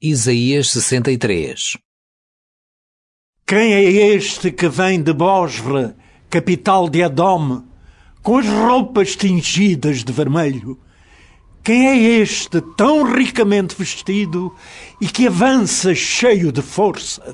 Isaías 63. Quem é este que vem de Bosra, capital de Edom, com as roupas tingidas de vermelho? Quem é este tão ricamente vestido e que avança cheio de força?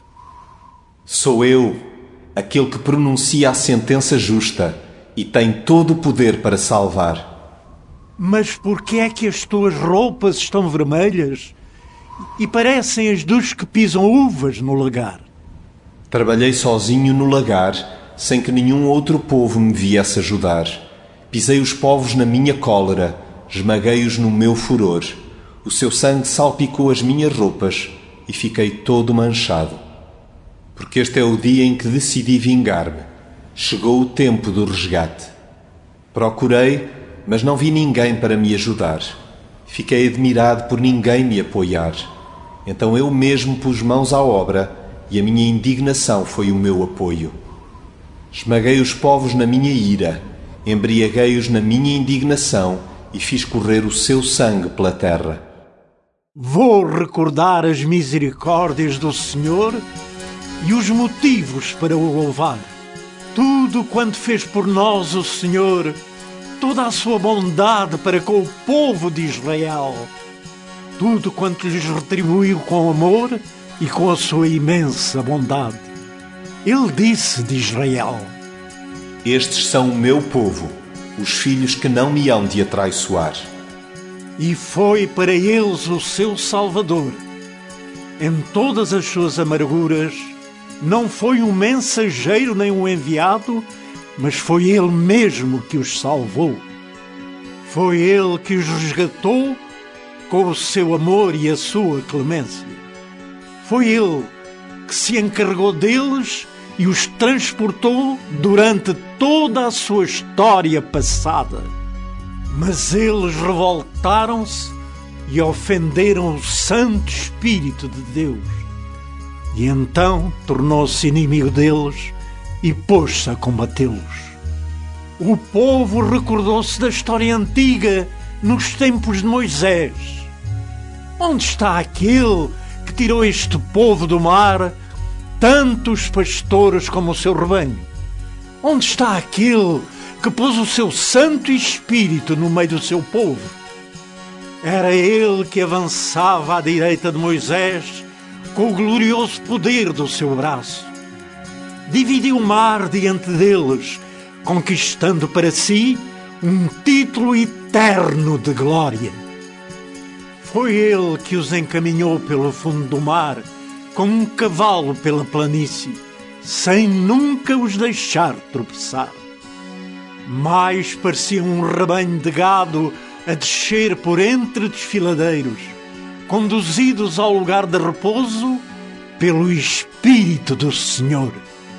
Sou eu, aquele que pronuncia a sentença justa e tem todo o poder para salvar. Mas por que é que as tuas roupas estão vermelhas e parecem as dos que pisam uvas no lagar? Trabalhei sozinho no lagar, sem que nenhum outro povo me viesse ajudar. Pisei os povos na minha cólera, esmaguei-os no meu furor. O seu sangue salpicou as minhas roupas e fiquei todo manchado. Porque este é o dia em que decidi vingar-me. Chegou o tempo do resgate. Procurei, mas não vi ninguém para me ajudar. Fiquei admirado por ninguém me apoiar. Então eu mesmo pus mãos à obra e a minha indignação foi o meu apoio. Esmaguei os povos na minha ira, embriaguei-os na minha indignação e fiz correr o seu sangue pela terra. Vou recordar as misericórdias do Senhor e os motivos para o louvar. Tudo quanto fez por nós o Senhor, toda a sua bondade para com o povo de Israel, tudo quanto lhes retribuiu com amor e com a sua imensa bondade. Ele disse de Israel: Estes são o meu povo, os filhos que não me hão de atraiçoar. E foi para eles o seu Salvador. Em todas as suas amarguras, não foi um mensageiro nem um enviado, mas foi Ele mesmo que os salvou. Foi Ele que os resgatou com o seu amor e a sua clemência. Foi Ele que se encarregou deles e os transportou durante toda a sua história passada. Mas eles revoltaram-se e ofenderam o Santo Espírito de Deus. E então tornou-se inimigo deles e pôs-se a combatê-los. O povo recordou-se da história antiga nos tempos de Moisés. Onde está aquele que tirou este povo do mar, tanto os pastores como o seu rebanho? Onde está aquele que pôs o seu Santo Espírito no meio do seu povo? Era ele que avançava à direita de Moisés com o glorioso poder do seu braço. Dividiu o mar diante deles, conquistando para si um título eterno de glória. Foi ele que os encaminhou pelo fundo do mar, como um cavalo pela planície, sem nunca os deixar tropeçar. Mais parecia um rebanho de gado a descer por entre desfiladeiros, conduzidos ao lugar de repouso pelo Espírito do Senhor.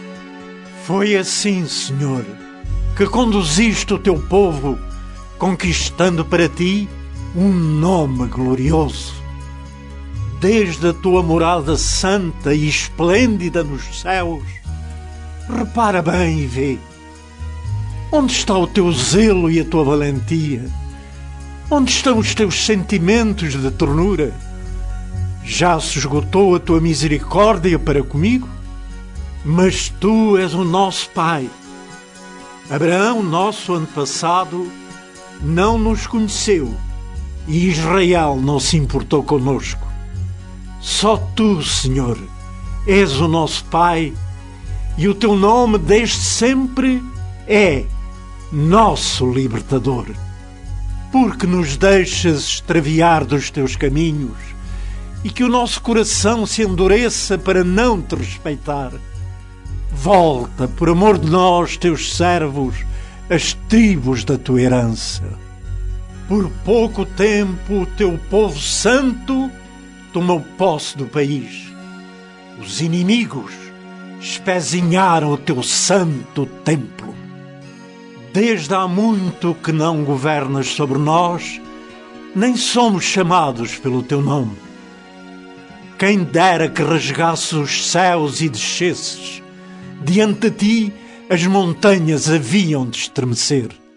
Foi assim, Senhor, que conduziste o teu povo, conquistando para ti um nome glorioso. Desde a tua morada santa e esplêndida nos céus, repara bem e vê. Onde está o teu zelo e a tua valentia? Onde estão os teus sentimentos de ternura? Já se esgotou a tua misericórdia para comigo? Mas tu és o nosso Pai. Abraão, nosso antepassado, não nos conheceu e Israel não se importou conosco. Só tu, Senhor, és o nosso Pai e o teu nome desde sempre é nosso Libertador. Porque nos deixas extraviar dos teus caminhos e que o nosso coração se endureça para não te respeitar. Volta, por amor de nós, teus servos, as tribos da tua herança. Por pouco tempo o teu povo santo tomou posse do país. Os inimigos espezinharam o teu santo templo. Desde há muito que não governas sobre nós, nem somos chamados pelo teu nome. Quem dera que rasgasses os céus e descesses. Diante de ti as montanhas haviam de estremecer.